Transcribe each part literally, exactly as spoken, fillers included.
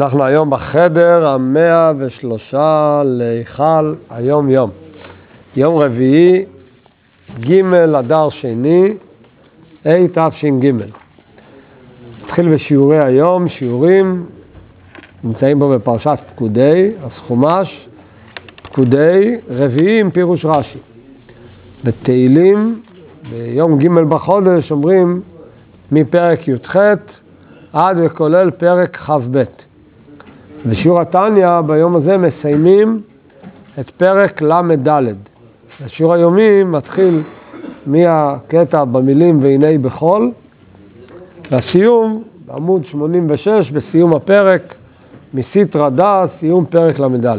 אנחנו היום בחדר המאה ושלושה להיכל היום יום. יום רביעי, ג' אדר שני, ה' תש"ג. נתחיל בשיעורי היום, שיעורים, נמצאים פה בפרשת פקודי, אז חומש, פקודי, רביעי עם פירוש רש"י. בתהילים, ביום ג' בחודש אומרים מפרק י"ח עד וכולל פרק כ"ב. בשיעור התניא ביום הזה מסיימים את פרק למד. השיעור היומי מתחיל מהקטע במילים והנה בכל, והסיום בעמוד שמונים ושש בסיום הפרק מסיטרא דא, סיום פרק למד.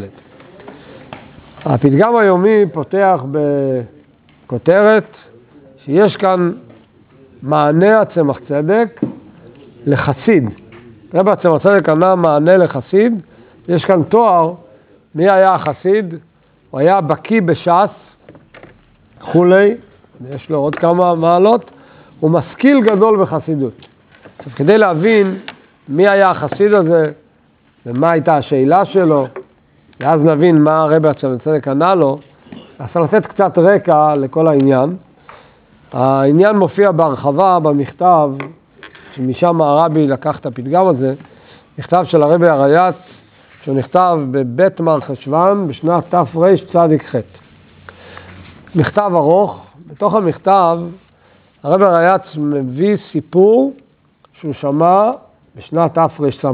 הפתגם היומי פותח בכותרת שיש כאן מענה הצמח צדק לחסיד. רבי הצמח צדק ענה מענה לחסיד. יש כאן תואר, מי היה החסיד? הוא היה בקי בש"ס, כולי, יש לו עוד כמה מעלות, הוא משכיל גדול בחסידות. עכשיו, כדי להבין מי היה החסיד הזה, ומה הייתה השאלה שלו, ואז נבין מה רבי הצמח צדק ענה לו, אז לתת קצת רקע לכל העניין. העניין מופיע בהרחבה במכתב, שמשם הרבי לקח את הפתגם הזה, מכתב של הרבי הריי"צ, שהוא נכתב בבית מרחשוון בשנת תרצ"ח. מכתב ארוך, בתוך המכתב הרבי הריי"צ מביא סיפור שהוא שמע בשנת תרס"ה,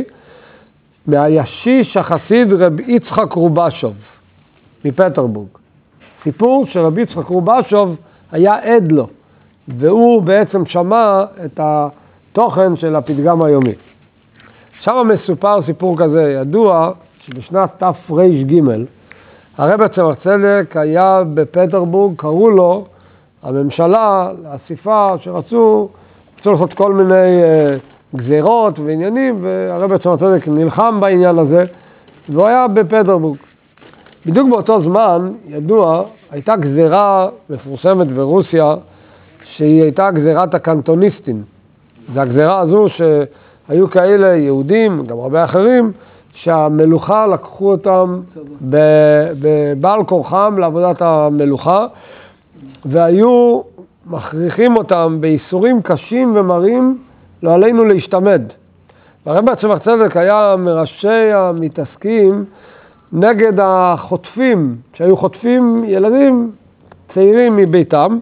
מהישיש החסיד רבי יצחק רובשוב מפטרבורג. סיפור שרבי יצחק רובשוב היה עד לו, והוא בעצם שמע את התוכן של הפתגם היומי. שם מסופר סיפור כזה ידוע, שבשנת תר"ג, הרבי הצמח צדק היה בפטרבורג, קראו לו הממשלה לאסיפה שרצו, רצו לעשות כל מיני uh, גזירות ועניינים, והרבי הצמח צדק נלחם בעניין הזה, והוא היה בפטרבורג. בדיוק באותו זמן, ידוע, הייתה גזירה מפורסמת ברוסיה, שהיא הייתה גזירת הקנטוניסטים. זו הגזירה הזו שהיו כאלה יהודים, גם הרבה אחרים, שהמלוכה לקחו אותם בבעל כורחם לעבודת המלוכה, והיו מכריחים אותם באיסורים קשים ומרים, לא עלינו להשתמד. והרבי הצמח צדק היה מראשי המתעסקים נגד החוטפים, שהיו חוטפים ילדים צעירים מביתם,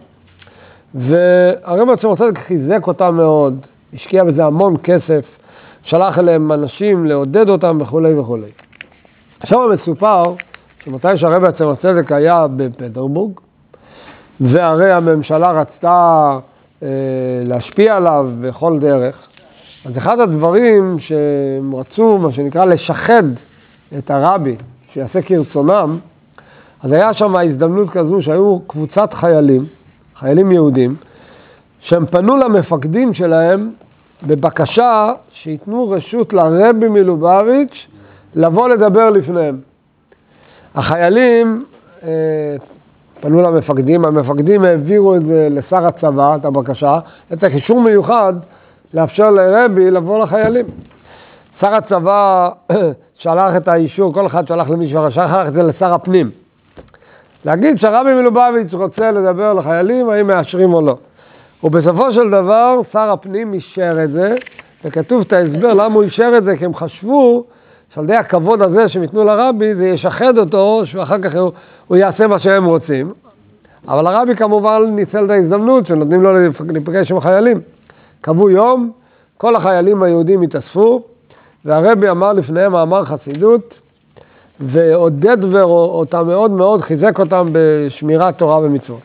והרבי הצמח צדק חיזק אותם מאוד, השקיע בזה המון כסף, שלח אליהם אנשים לעודד אותם וכו' וכו'. עכשיו מסופר שמתי שהרבי הצמח צדק היה בפטרבורג, והרי הממשלה רצתה אה, להשפיע עליו בכל דרך, אז אחד הדברים שהם רצו, מה שנקרא, לשחד את הרבי, שיעשה כרצונם, אז היה שם ההזדמנות כזו שהיו קבוצת חיילים, חיילים יהודים, שהם פנו למפקדים שלהם בבקשה שיתנו רשות לרבי מלובביץ' לבוא לדבר לפניהם. החיילים אה, פנו למפקדים, המפקדים העבירו את זה לשר הצבא, את הבקשה, את החישור מיוחד לאפשר לרבי לבוא לחיילים. שר הצבא שלח את האישור, כל אחד שלח למישהו אחר, שלח את זה לשר הפנים. להגיד שהרבי מלובביץ' רוצה לדבר לחיילים, האם מאשרים או לא. ובסופו של דבר, שר הפנים אישר את זה, וכתוב את ההסבר למה הוא אישר את זה, כי הם חשבו שעל ידי הכבוד הזה שהם יתנו לרבי, זה ישחד אותו, שאחר כך הוא, הוא יעשה מה שהם רוצים. אבל הרבי כמובן ניצל את ההזדמנות, שנותנים לו להיפגש עם החיילים. קבעו יום, כל החיילים היהודים התאספו, והרבי אמר לפניהם מאמר חסידות, ועודד אותם מאוד מאוד, חיזק אותם בשמירת תורה ומצוות.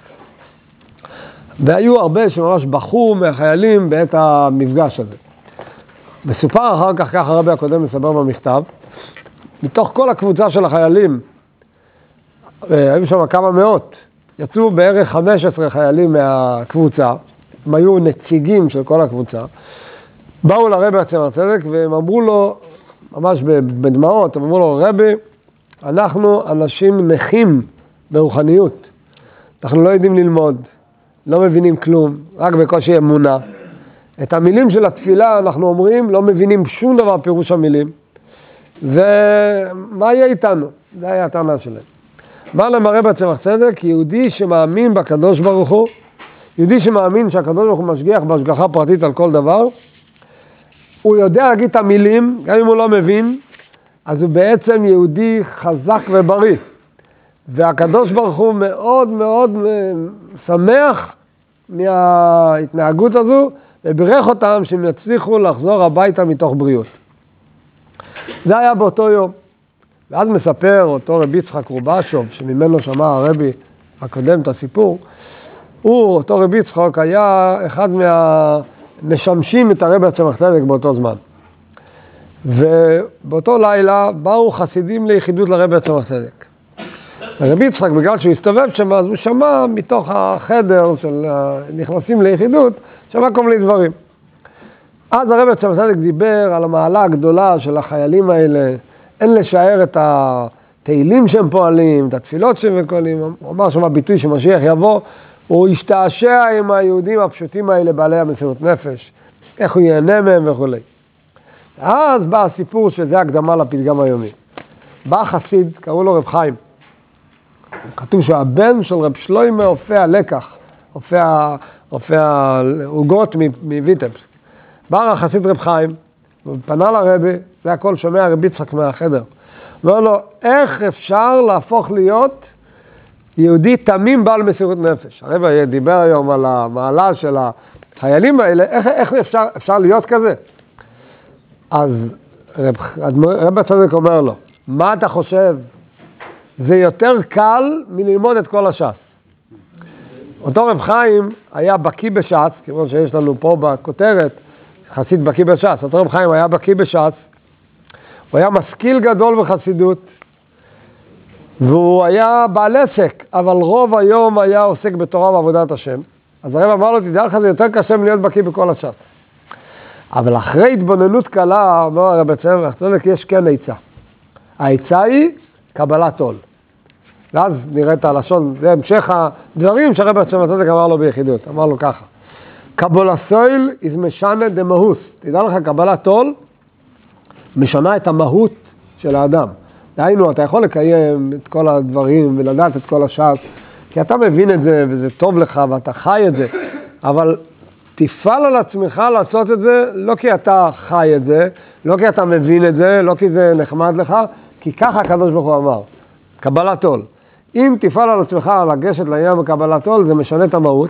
והיו הרבה שממש בחו מהחיילים בעת המפגש הזה. מסופר אחר כך, כך הרבי הקודם מסבר במכתב, מתוך כל הקבוצה של החיילים, היו שם כמה מאות, יצאו בערך חמישה עשר חיילים מהקבוצה, הם היו נציגים של כל הקבוצה, באו לרבי הצמח צדק והם אמרו לו, ממש בדמעות, הם אמרו לו, רבי, אנחנו אנשים נכים ברוחניות, אנחנו לא יודעים ללמוד, לא מבינים כלום, רק בקושי אמונה. את המילים של התפילה אנחנו אומרים, לא מבינים שום דבר פירוש המילים. ומה יהיה איתנו? זה היה הטענה שלהם. אמר להם הרב צמח צדק, יהודי שמאמין בקדוש ברוך הוא, יהודי שמאמין שהקדוש ברוך הוא משגיח בהשגחה פרטית על כל דבר, הוא יודע להגיד את המילים, גם אם הוא לא מבין, אז הוא בעצם יהודי חזק ובריא. והקדוש ברוך הוא מאוד מאוד שמח מההתנהגות הזו, וברך אותם שהם יצליחו לחזור הביתה מתוך בריאות. זה היה באותו יום. ואז מספר אותו רבי יצחק רובשוב, שממנו שמע הרבי הקודם את הסיפור, הוא, אותו רבי יצחק, היה אחד מהמשמשים את הרבי צמח צדק באותו זמן. ובאותו לילה באו חסידים ליחידות לרבי צמח צדק. הרבי יצחק, בגלל שהוא הסתובב שם, אז הוא שמע מתוך החדר של נכנסים ליחידות, שמע כל מיני דברים. אז הרבי צמח צדק דיבר על המעלה הגדולה של החיילים האלה, אין לשער את התהילים שהם פועלים, את התפילות שהם פועלים, הוא אמר שם הביטוי שמשיח יבוא, הוא ישתעשע עם היהודים הפשוטים האלה, בעלי המסירות נפש, איך הוא ייהנה מהם וכו'. אז בא הסיפור שזה הקדמה לפתגם היומי. בא חסיד, קראו לו רב חיים. כתוב שהבן של רב שלוימה אופה הלקח, אופה העוגות מויטבסק. בא החסיד רב חיים, הוא פנה לרבי, זה הכל שומע רבי יצחק מהחדר. אומר לו, איך אפשר להפוך להיות יהודי תמים בעל מסירות נפש? הרבי דיבר היום על המעלה של החיילים האלה, איך, איך אפשר, אפשר להיות כזה? אז רב, רבי צדק אומר לו, מה אתה חושב? זה יותר קל מללמוד את כל הש"ס. אותו רב חיים היה בקיא בש"ס, כמו שיש לנו פה בכותרת, חסיד בקיא בש"ס. אותו רב חיים היה בקיא בש"ס, הוא היה משכיל גדול בחסידות, והוא היה בעל עסק, אבל רוב היום היה עוסק בתורה ועבודת השם. אז הרב אמר לו, תדע לך, זה יותר קשה מלהיות בקיא בכל הש"ס. אבל אחרי התבוננות קלה, אומר הרב צמח צדק, יש כן עצה. העצה היא קבלת עול. ואז נראה את הלשון, זה המשך הדברים שהרב צמח צדק אמר לו ביחידות. אמר לו ככה, קבול הסויל is משנה דמהוס. תדע לך, קבלת עול משנה את המהות של האדם. דהיינו, אתה יכול לקיים את כל הדברים ולדעת את כל הש"ס, כי אתה מבין את זה וזה טוב לך ואתה חי את זה, אבל תפעל על עצמך לעשות את זה, לא כי אתה חי את זה, לא כי אתה מבין את זה, לא כי זה נחמד לך, כי ככה הקדוש ברוך הוא אמר, קבלת עול. אם תפעל על עצמך לגשת לעניין בקבלת עול, זה משנה את המהות.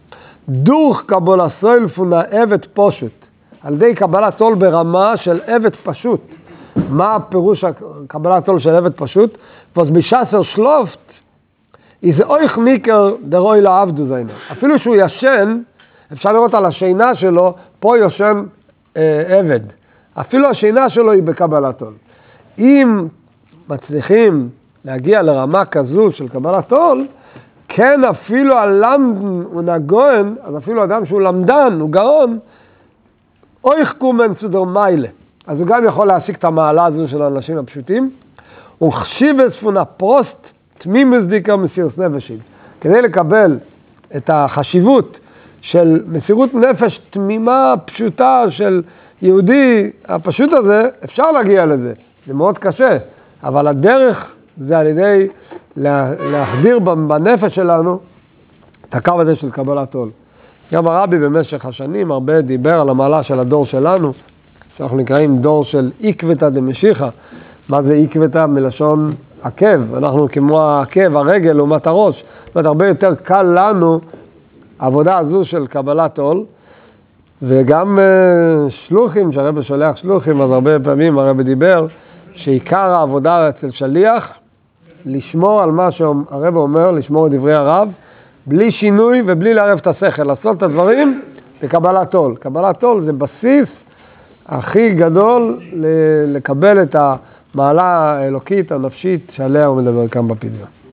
דוך קבול הסויל פונה עבד פשוט, על ידי קבלת עול ברמה של עבד פשוט. מה הפירוש הקבלת עול של עבד פשוט? פוס בשסר שלופט, איזה אויך מיקר דרוי לעבדו זיינו. אפילו שהוא ישן, אפשר לראות על השינה שלו, פה יושן אה, עבד. אפילו השינה שלו היא בקבלת עול. אם מצליחים להגיע לרמה כזו של קבלת עול, כן אפילו הלמדן הוא נגון, אז אפילו אדם שהוא למדן, הוא גאון, אויך קומן סודר מיילה. אז הוא גם יכול להשיג את המעלה הזו של האנשים הפשוטים. הוא חשיב אספונה פרוסט, תמימוס דיקר מסירות נפשים. כדי לקבל את החשיבות של מסירות נפש תמימה פשוטה של יהודי הפשוט הזה, אפשר להגיע לזה. זה מאוד קשה, אבל הדרך זה על ידי להחדיר בנפש שלנו את הקו הזה של קבלת עול. גם הרבי במשך השנים הרבה דיבר על המעלה של הדור שלנו, שאנחנו נקראים דור של עקבתא דמשיחא. מה זה עקבתא? מלשון עקב. אנחנו כמו העקב, הרגל לעומת הראש. זאת אומרת, הרבה יותר קל לנו העבודה הזו של קבלת עול, וגם uh, שלוחים, שהרבי שולח שלוחים, אז הרבה פעמים הרבי דיבר, שעיקר העבודה אצל שליח, לשמור על מה שהרבי אומר, לשמור את דברי הרב, בלי שינוי ובלי לערב את השכל, לעשות את הדברים בקבלת עול. קבלת עול זה בסיס הכי גדול לקבל את המעלה האלוקית, הנפשית, שעליה הוא מדבר כאן בפתגם.